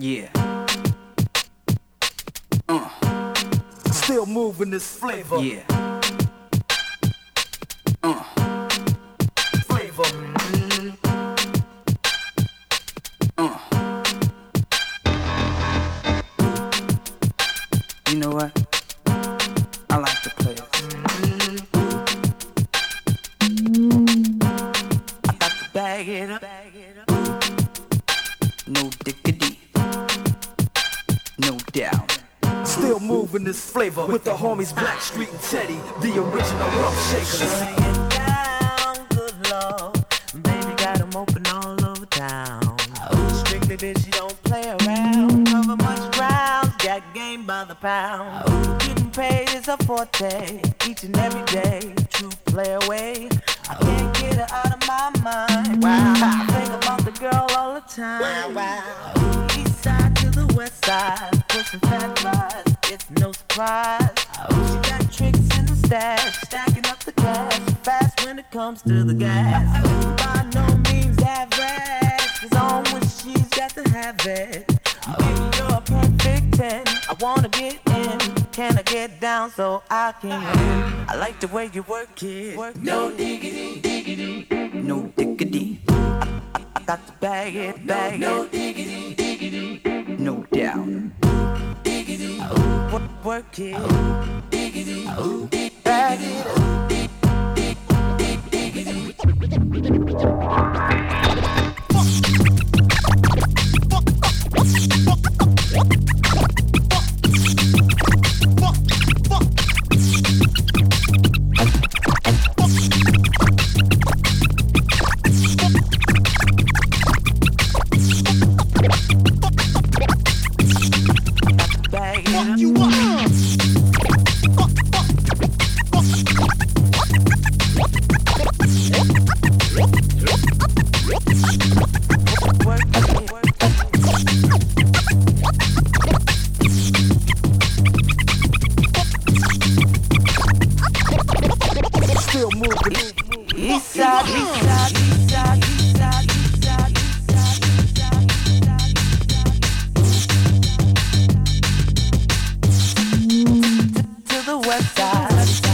Yeah. Still moving this flavor. Yeah. Flavor. You know what? I like to play it. I got to bag it up. No diggity. No doubt. Still moving this flavor with the homies Blackstreet and Teddy, the original rough shakers. Lay it down, good lord. Baby got 'em open all over town. Strictly bitch, you don't play around. Cover much ground, got game by the pound. Getting paid is a forte, each and every day. True play away, I can't get her out of my mind. Wow, I think about the girl all the time. Wow. East side to the west side, pushing fat rides, it's no surprise. She got tricks in the stash, stacking up the cash, fast when it comes to the gas. By no means average, it's on when she's got to have it. Baby, you're a perfect 10, I wanna get in. Can I get down so I can? I like the way you work it. No diggity, diggity, No diggity. I got to bag it, bag No it. diggity, diggity. No doubt. Diggity, work it. Diggity, bag it up. Still moving. East side, east side, east side, east side, east side, east side, east side, east side. To the west side.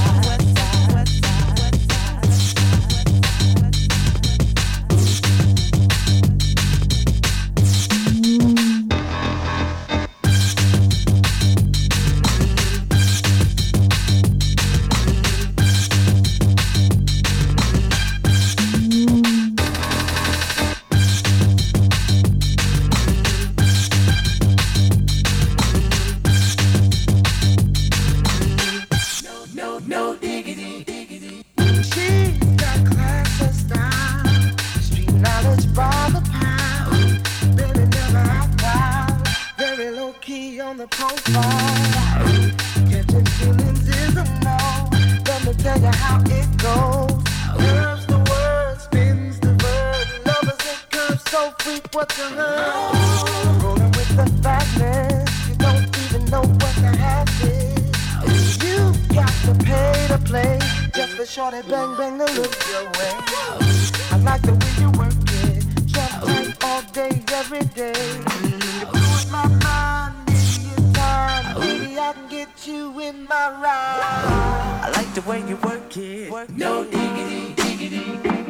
No diggity, diggity. She got class and style, street knowledge by the pound. Really never out proud, very low key on the profile. Catching feelings is a no. Let me tell you how it goes. Curves the word, spins the verb. Lovers and curves so freak what's a hurt. Rolling with the fatness, you don't even know what the half is. You got to pay to play, just for shorty bang bang to look your way. I like the way you work it, jump tight all day, every day. You're blowing my mind, anytime, baby I can get you in my ride. I like the way you work it, No diggity, diggity.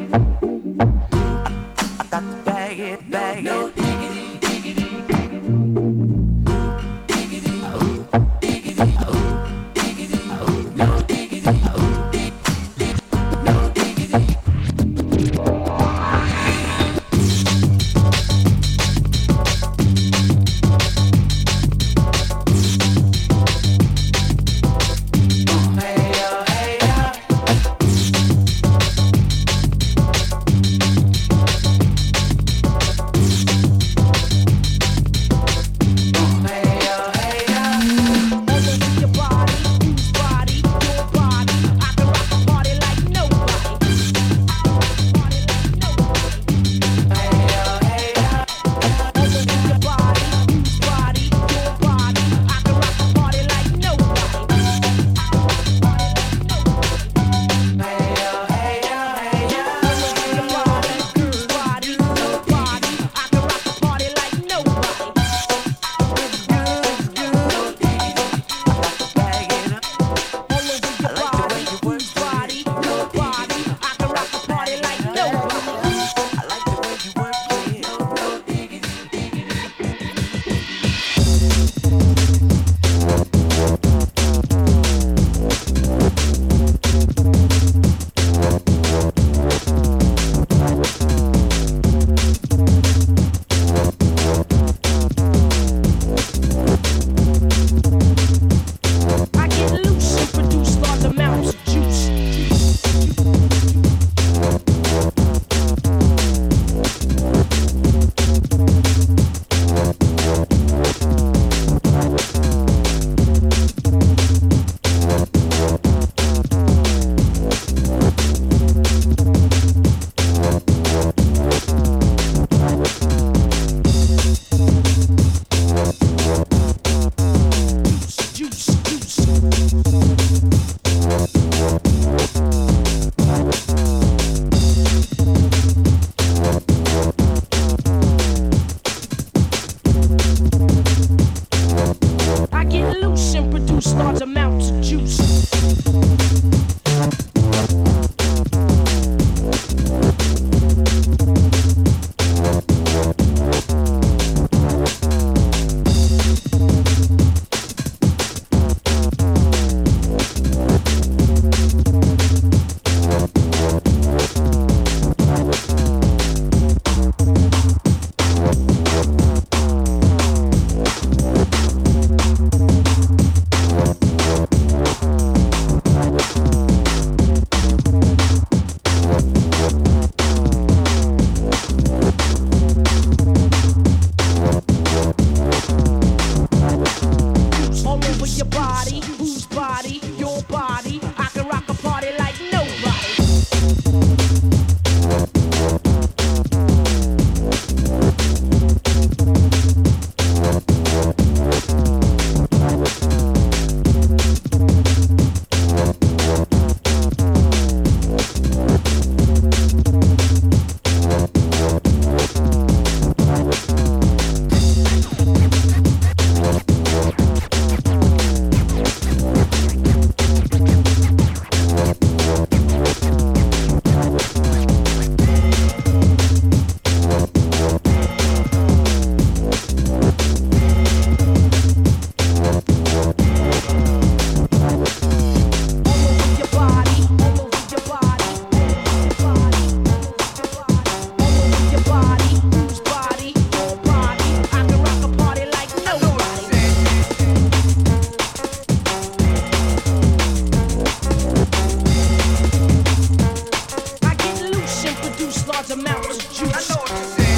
I got to bag it, bag No it. diggity, diggity. Diggity, diggity. No diggity. No diggity. Hey, oh, hey, oh. produce large amounts of juice. I know what you're saying.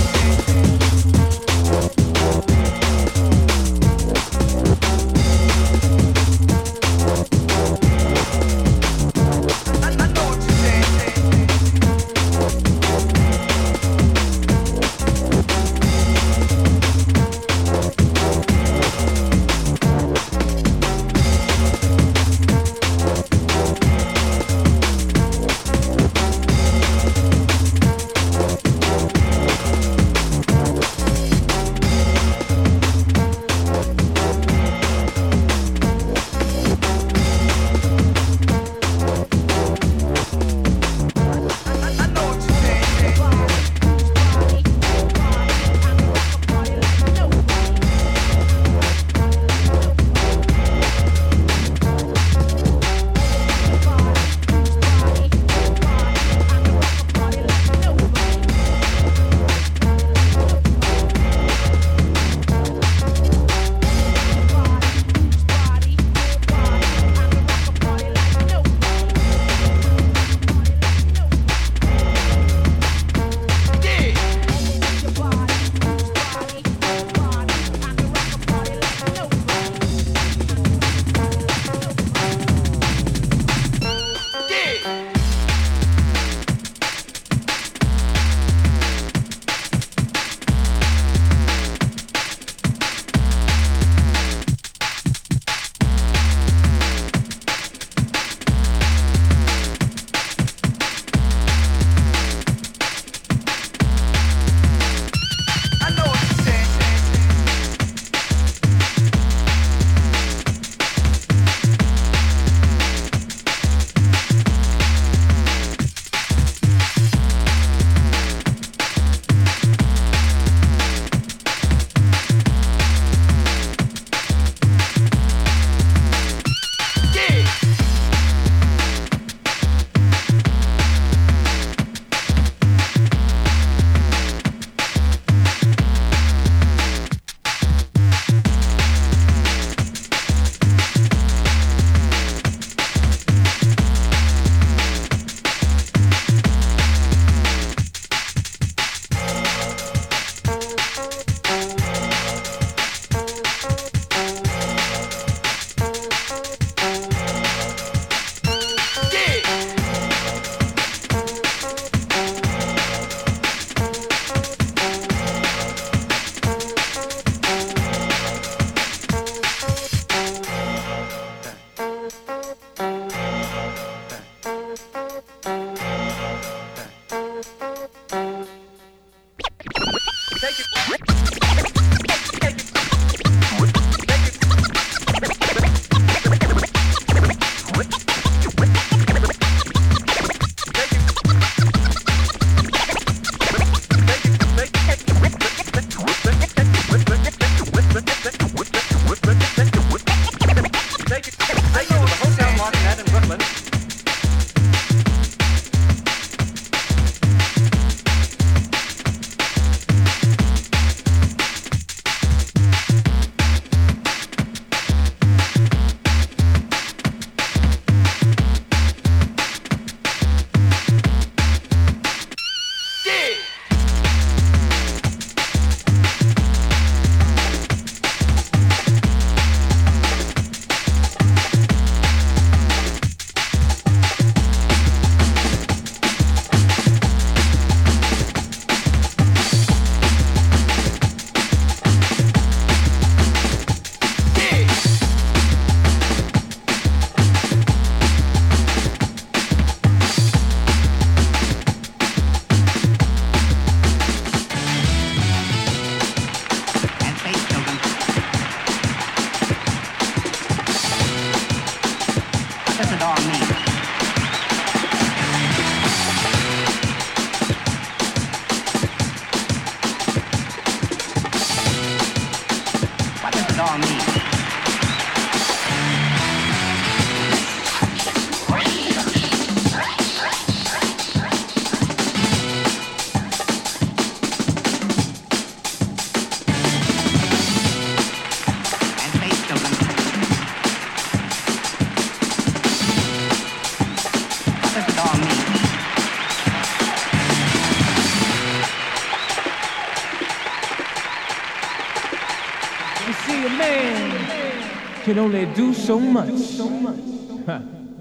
man can only do so much. Huh.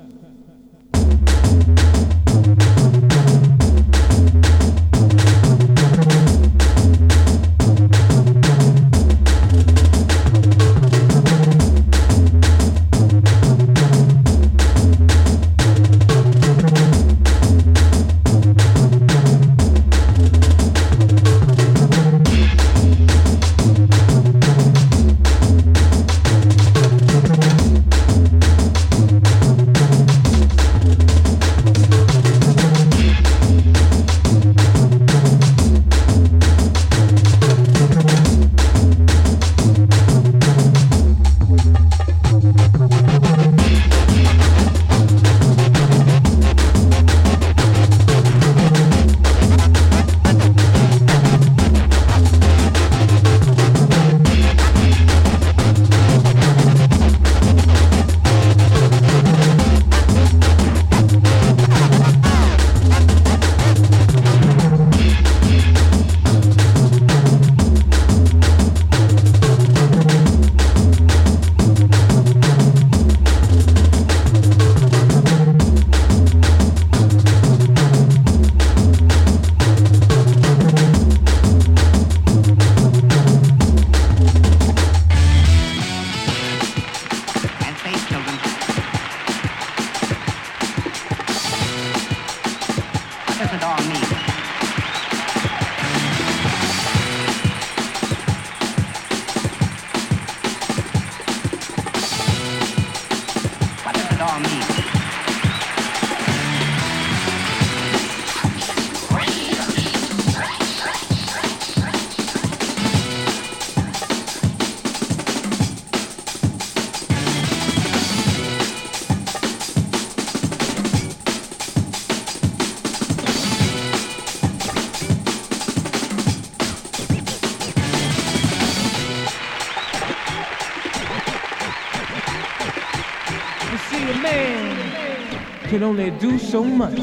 Can only do so much.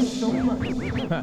Huh.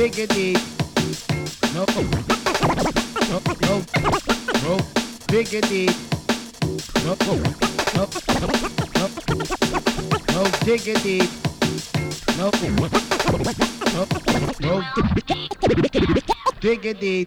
diggity. No, no, no, no, diggity. No, no, no, no, diggity. No, no, no, diggity.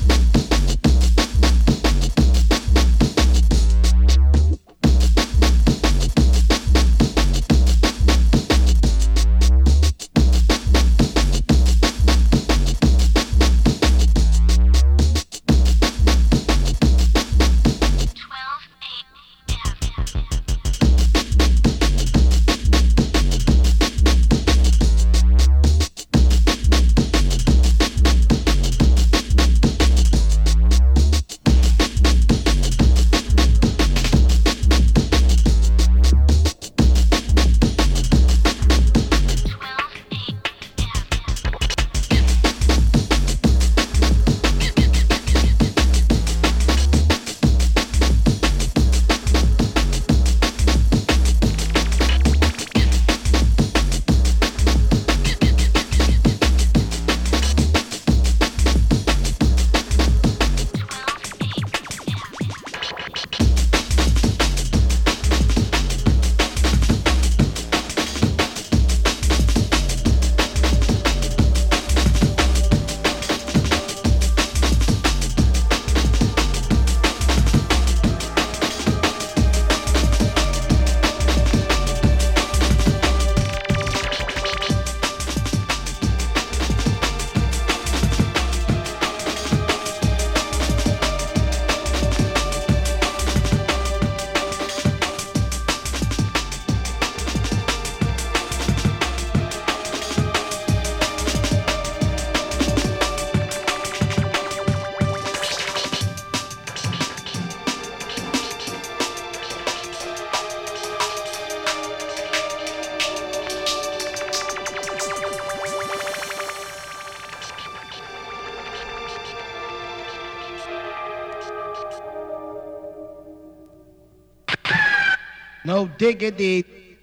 No diggity.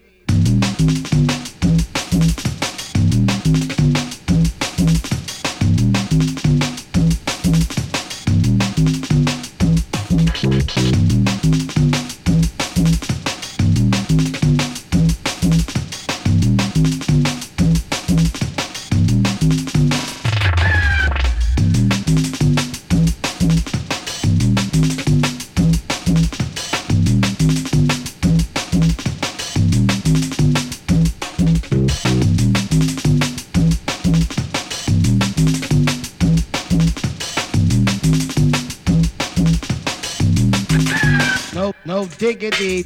No diggity.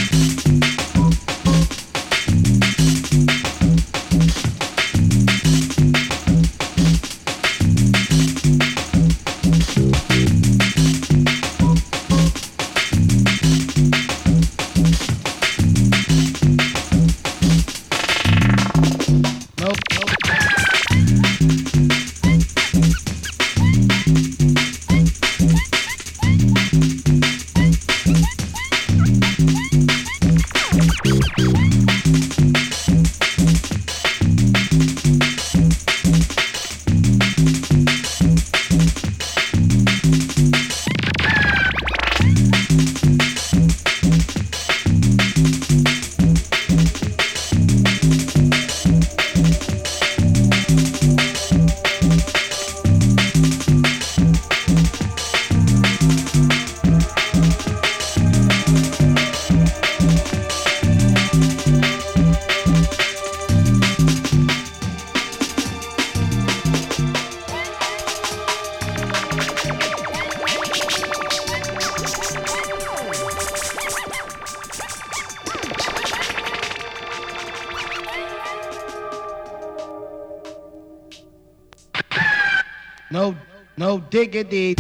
No diggity.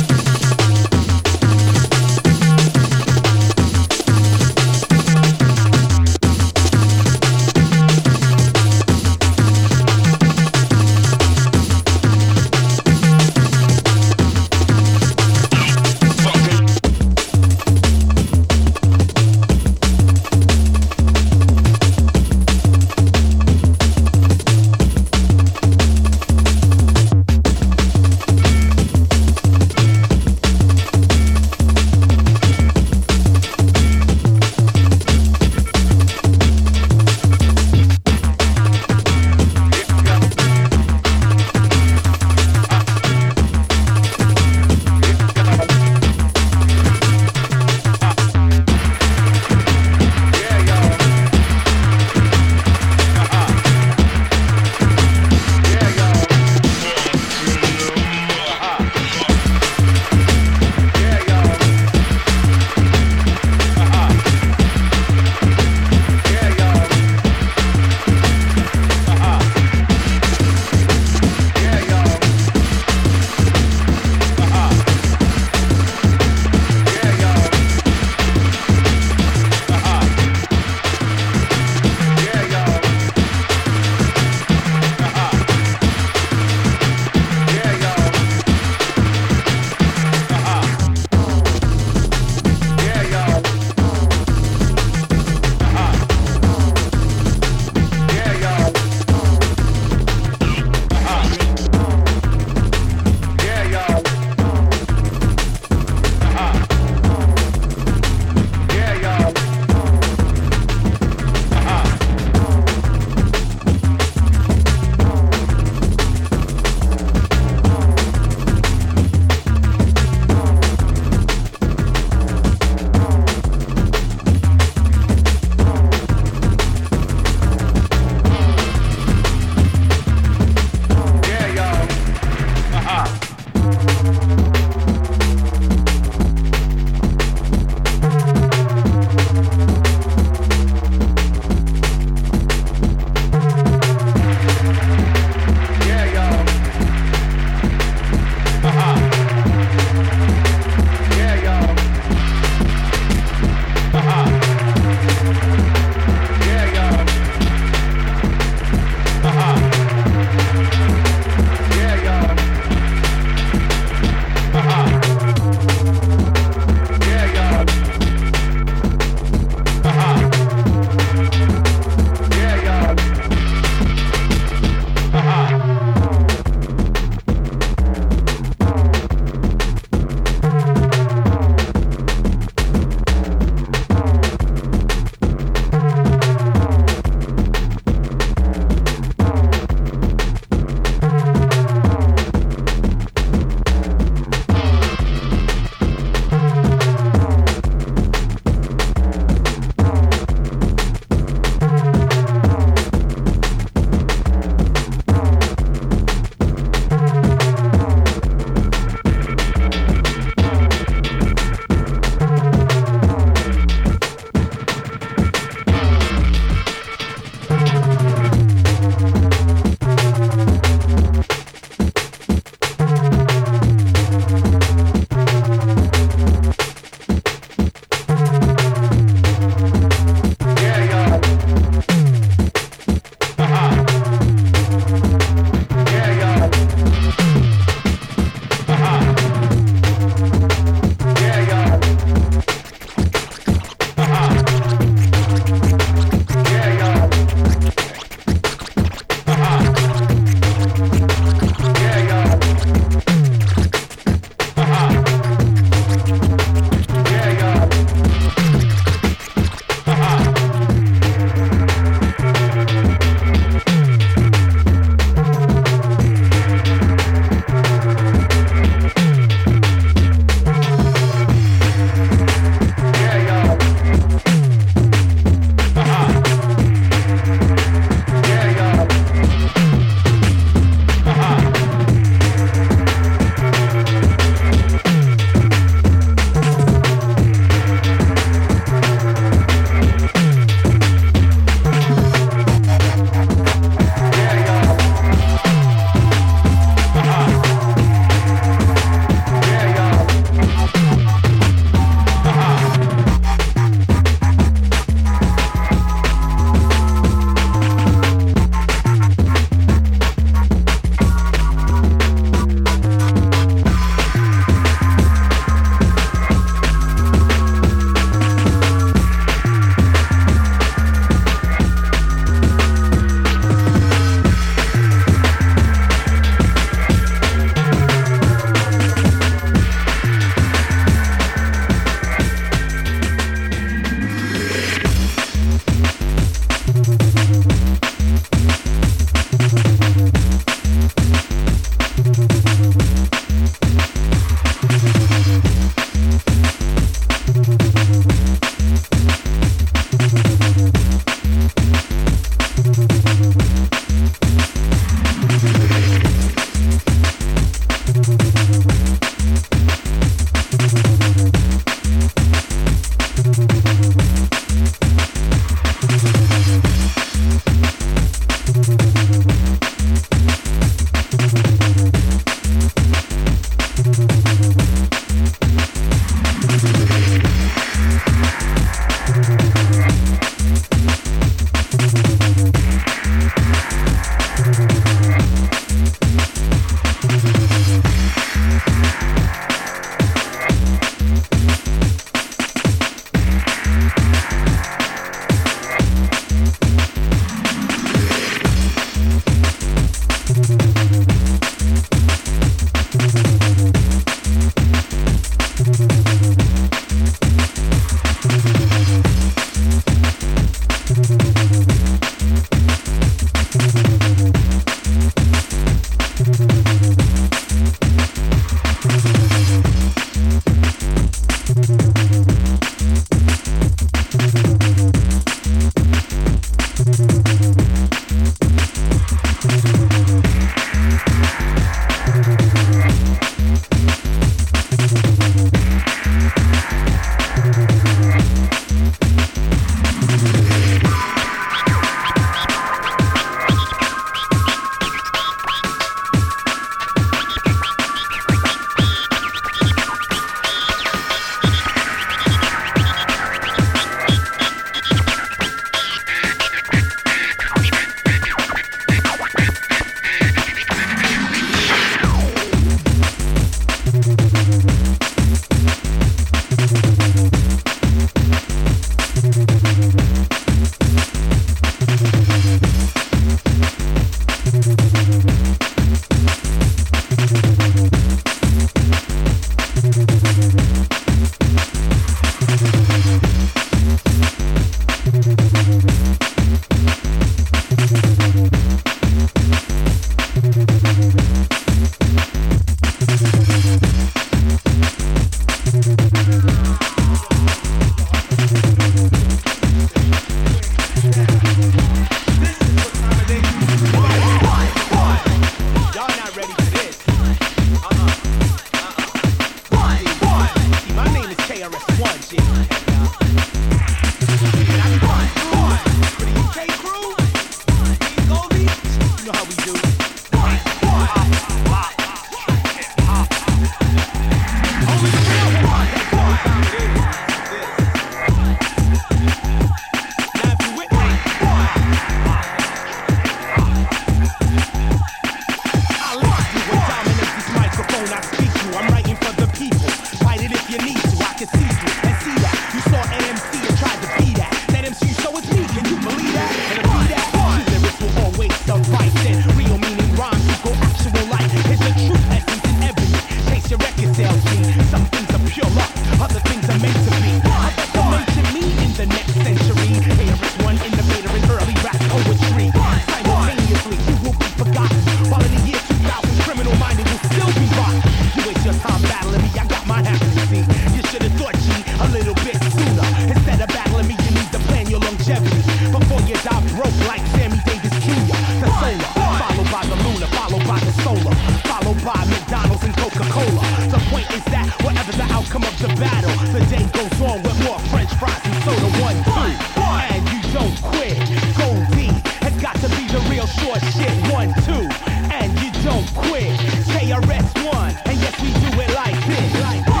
and Coca-Cola. The point is that whatever the outcome of the battle, the day goes on with more French fries and soda. 1, 2, and you don't quit. Gold D has got to be the real short shit. 1, 2, and you don't quit. KRS-One, and yes, we do it like this. Like this.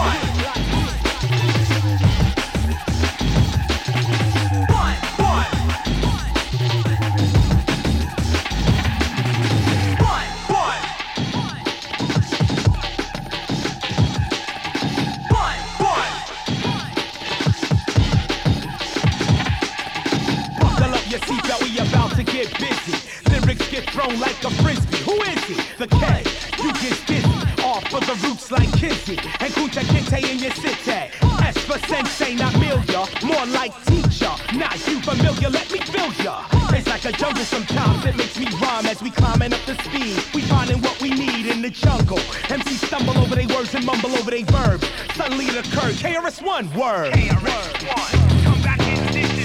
Thrown like a frisbee. Who is he? The K. You get dizzy. Off for the roots like Kizzy. And Kunta Kinte in your city. S for sensei, not Milia. More like teacher. Not you familiar, let me fill ya. It's like a jungle sometimes. It makes me rhyme as we climbing up the speed. We finding what we need in the jungle. MCs stumble over their words and mumble over their verbs. Suddenly it occurred. KRS-One word. KRS-One. Come back in this.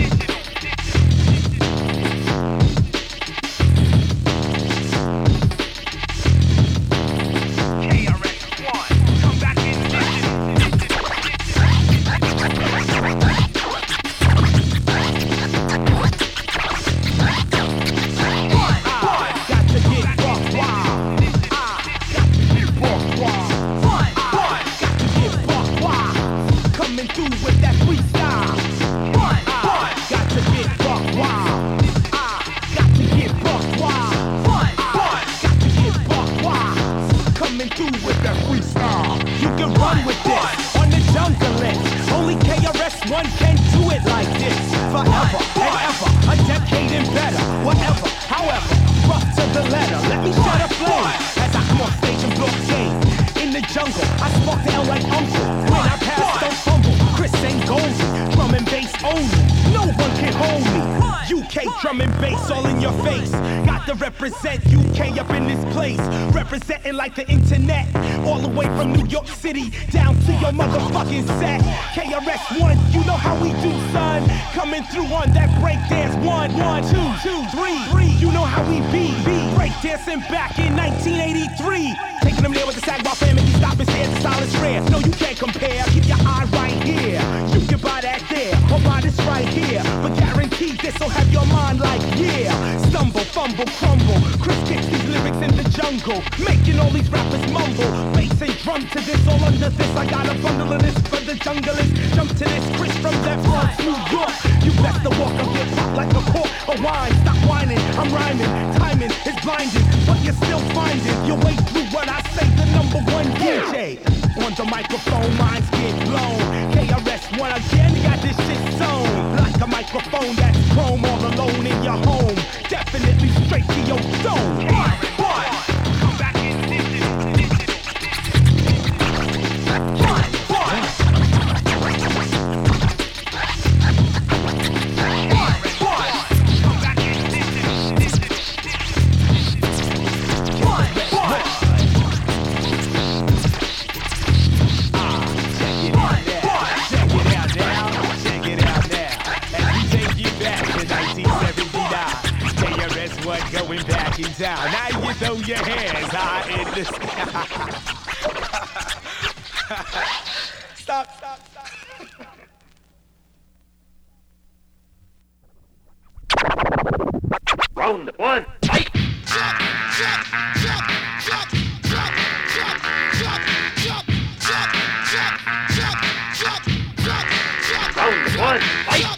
Drum and bass all in your face. Got to represent UK up in this place. Representing like the internet. All the way from New York City down to your motherfucking set. KRS-One, you know how we do, son. Coming through on that breakdance. 1, 1, 2, 2, 3. You know how we be. Breakdancing back in 1983. Taking them there with the Sagwa fam and you stop and stare. The style is rare. No, you can't compare. Keep your eye right here. You can buy that there or buy this right here. But guaranteed this'll have your mind like yeah. Stumble, fumble, crumble. Chris kicks these lyrics in the jungle, making all these rappers mumble. Bass and drum to this, all under this. I got a bundle of this for the junglers. Jump to this, Chris from that Bronx, New York. You best to walk up hip hop like a cork of wine. Stop whining, I'm rhyming. Timing is blinding, but you're still finding your way through what I say. The #1 DJ on the microphone, minds get blown. KRS-One again, got this shit sewn like a microphone that's chrome all alone in your home. Definitely straight to your dome. Come back in this. Going back in town. Now you throw your hands high in the sky. Stop. Round 1, fight! Round 1, fight!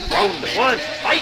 Round one, fight!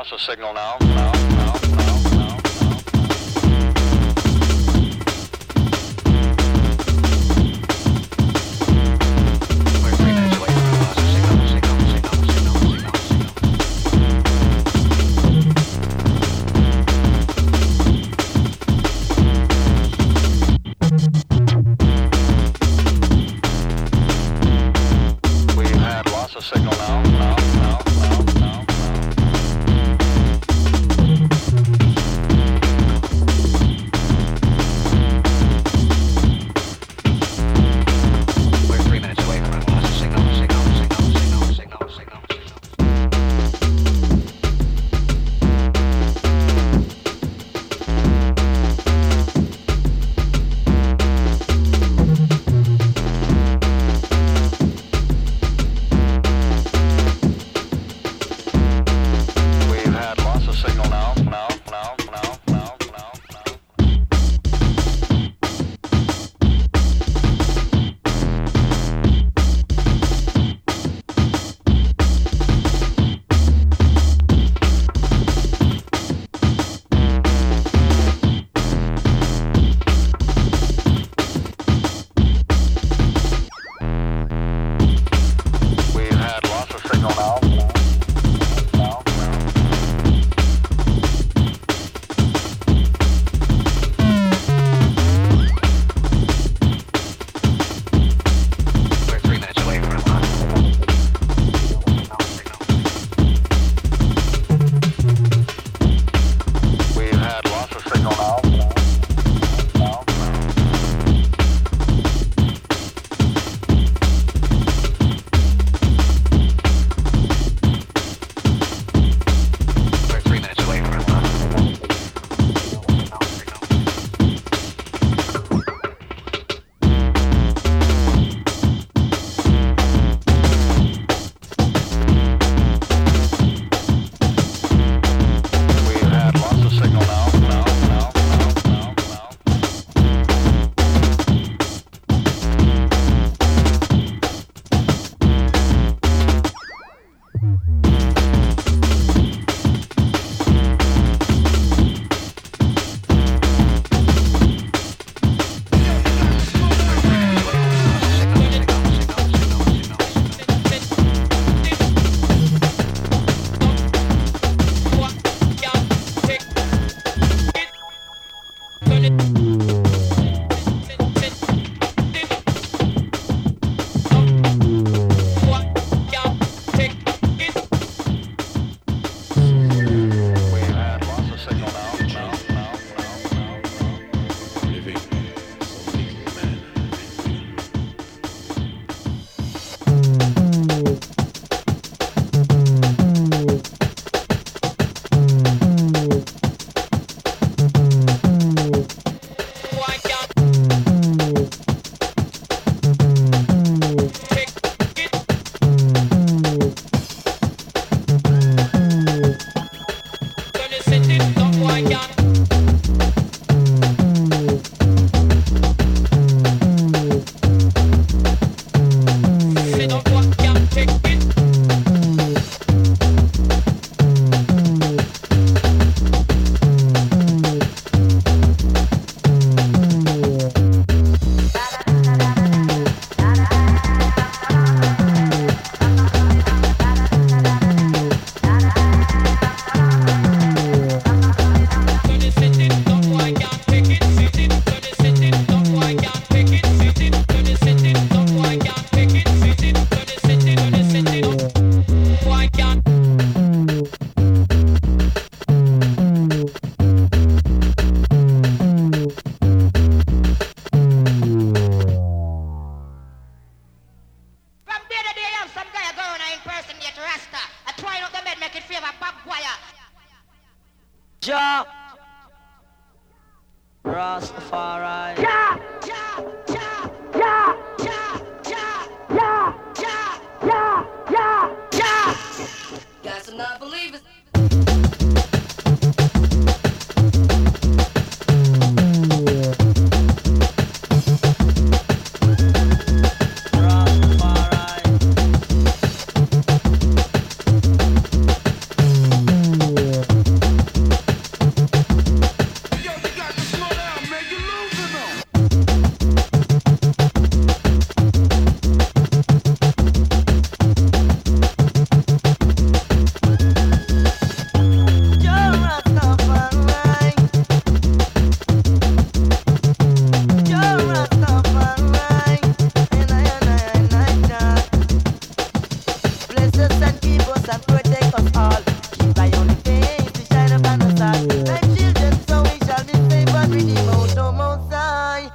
lost a signal now. Now. We're 3 minutes away from lost a signal. We've had loss of signal now. We're 3 minutes away from loss of signal. We've had loss of signal now. We've had loss of signal now. We're 3 minutes away from loss of signal. We've had loss of signal now. We're 3 minutes away from loss of signal. We've had lots of signal now. We've had lots of signal now. Ja Rastafari. Got some non-believers. Rastafari. keep us and protect us all. Keep thy only face to shine upon us all. Like children, so we shall be safe and redeemed out the Most High.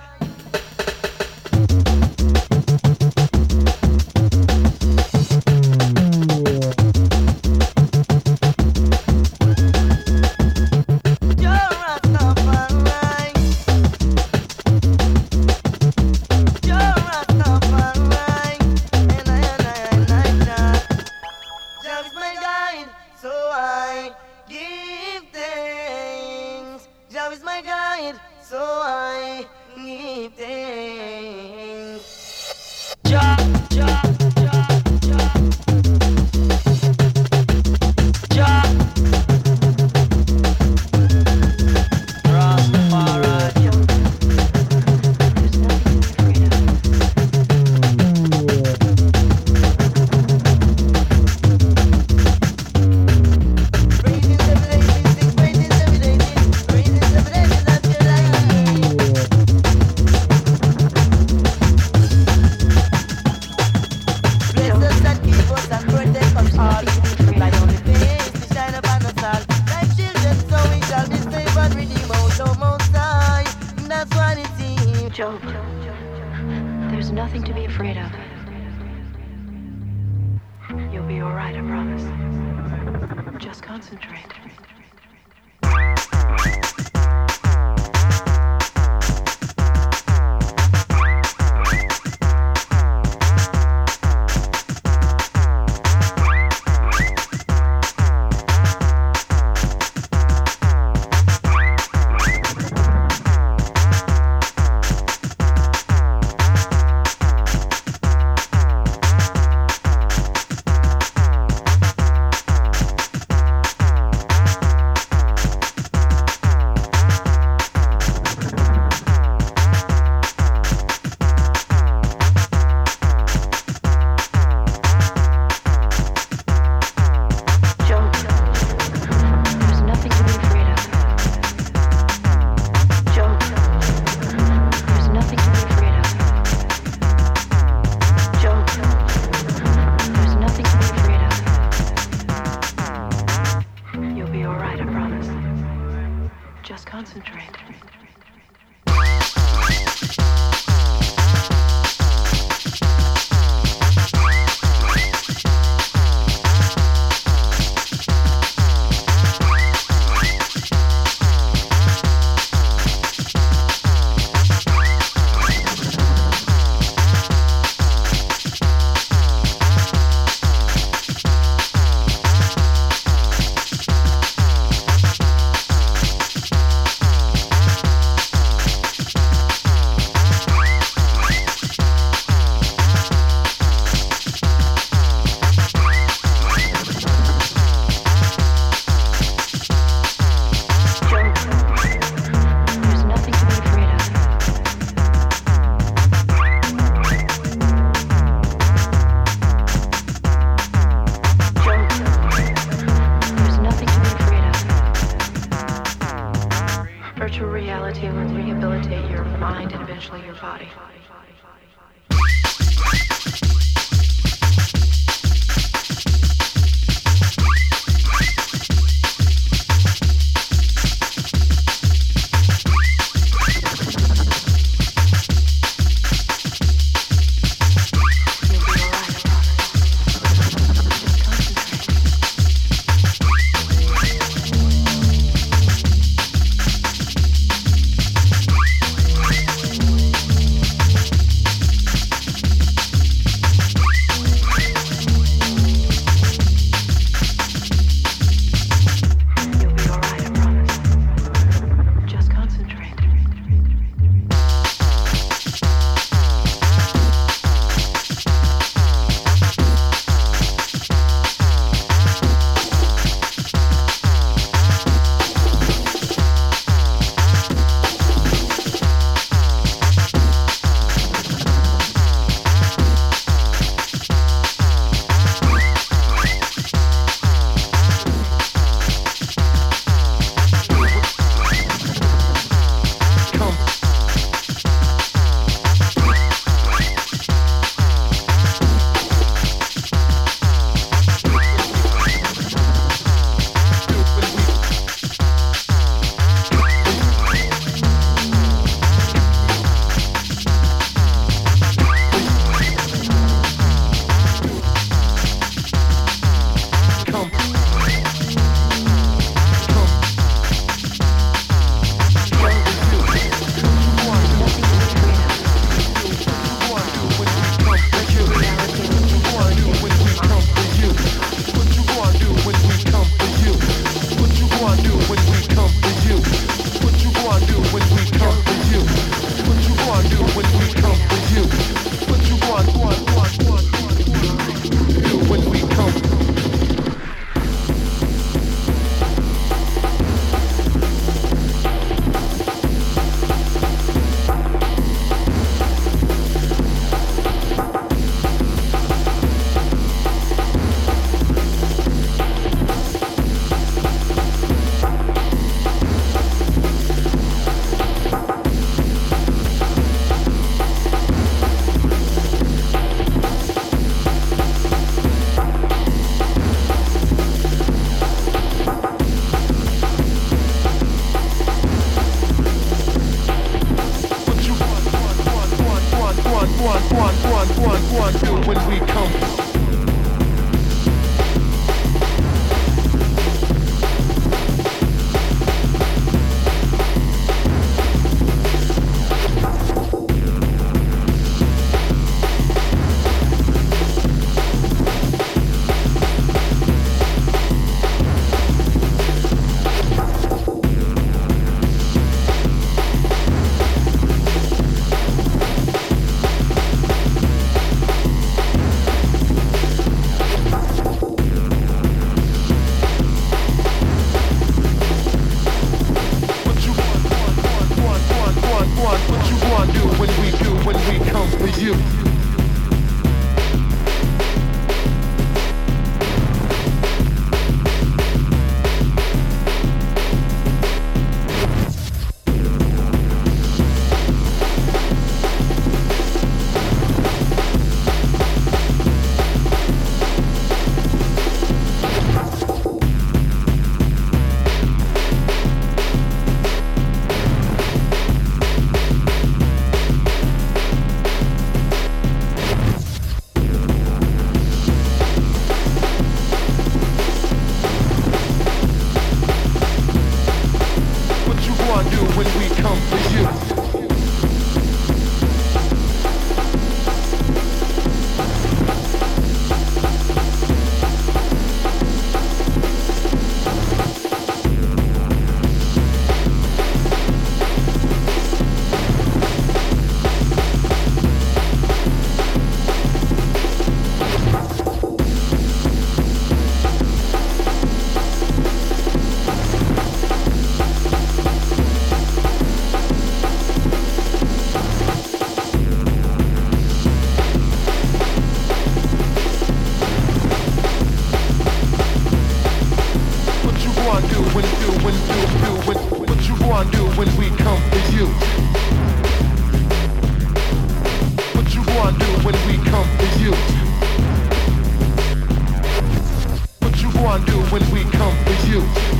gonna do when we come for you?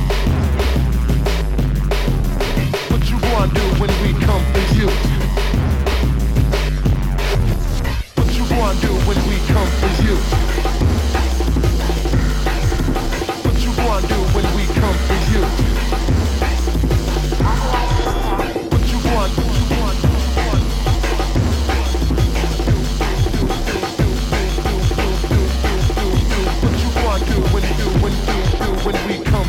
What you gonna do when we come for you? What you gonna do when we come for you? What you gonna do when we come for you? What you gonna do? When we come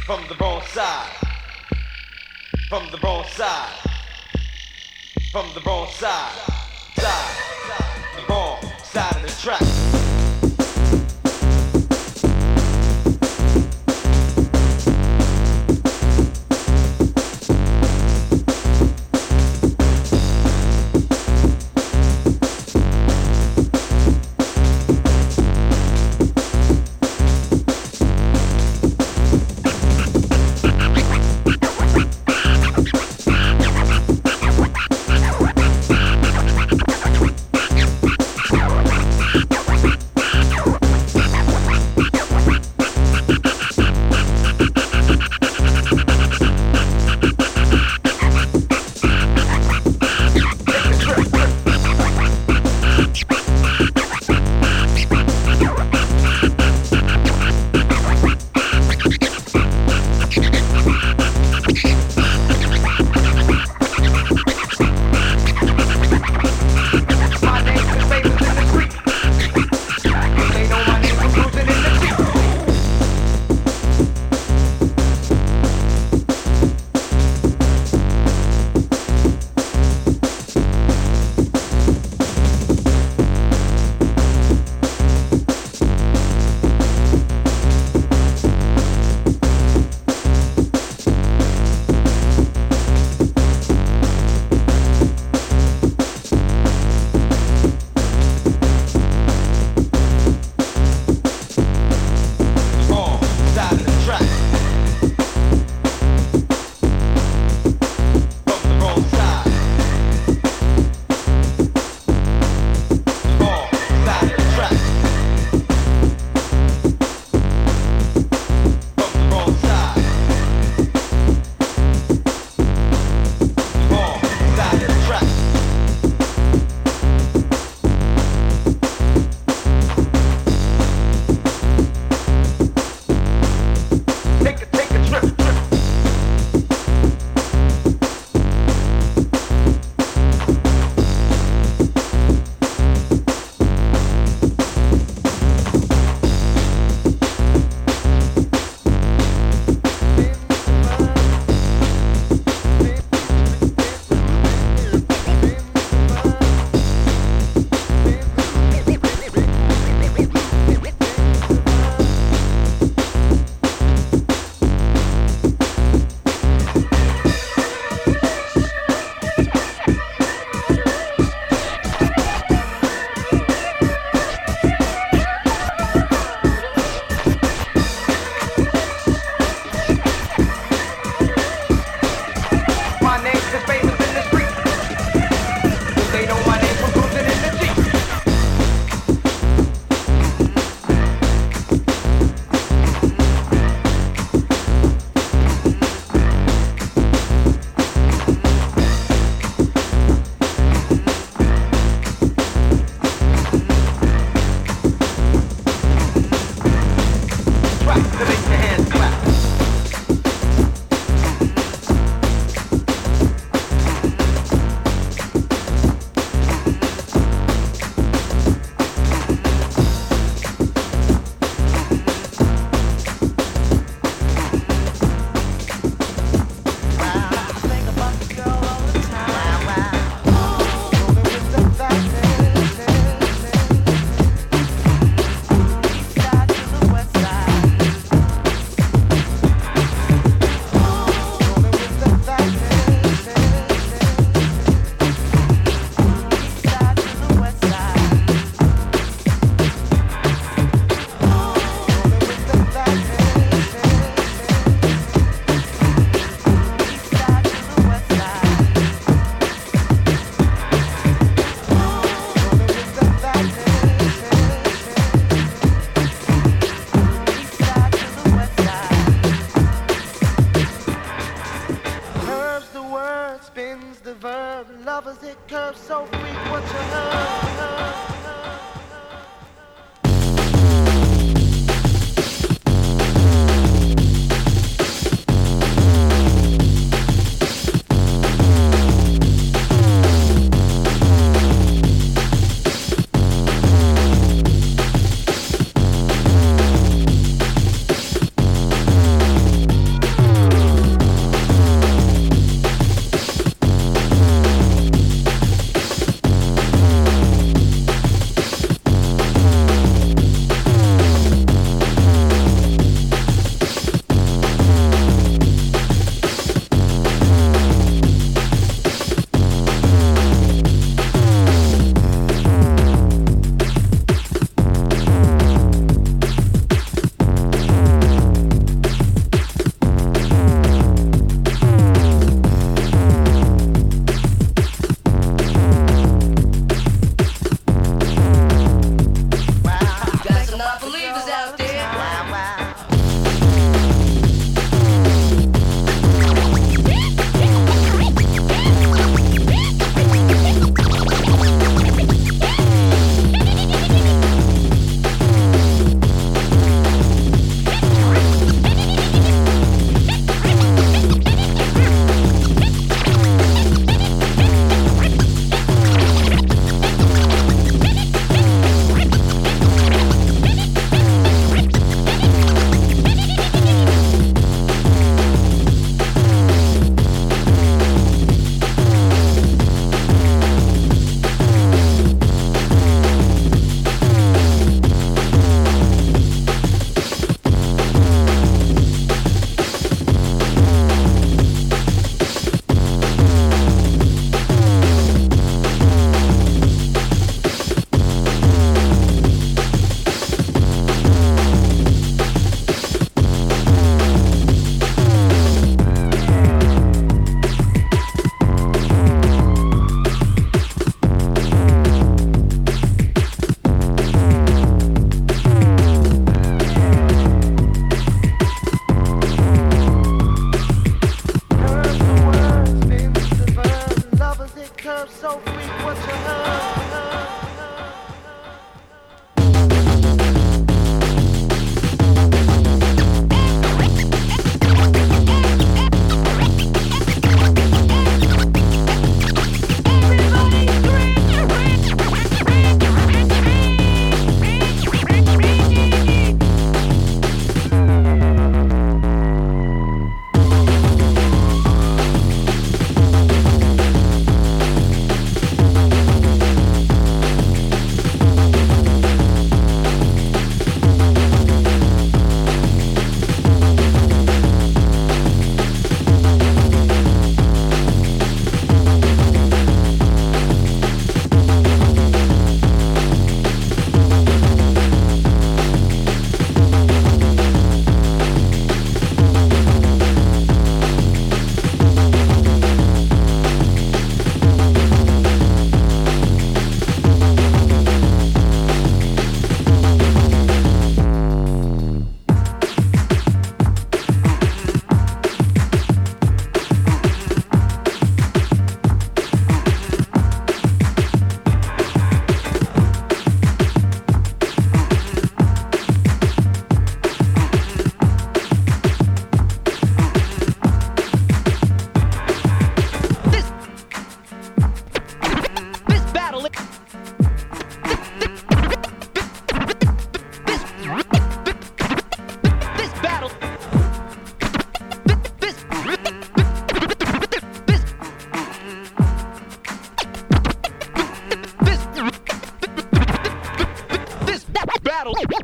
from the wrong side, from the wrong side, from the wrong side, the wrong side of the track.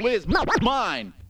is mine.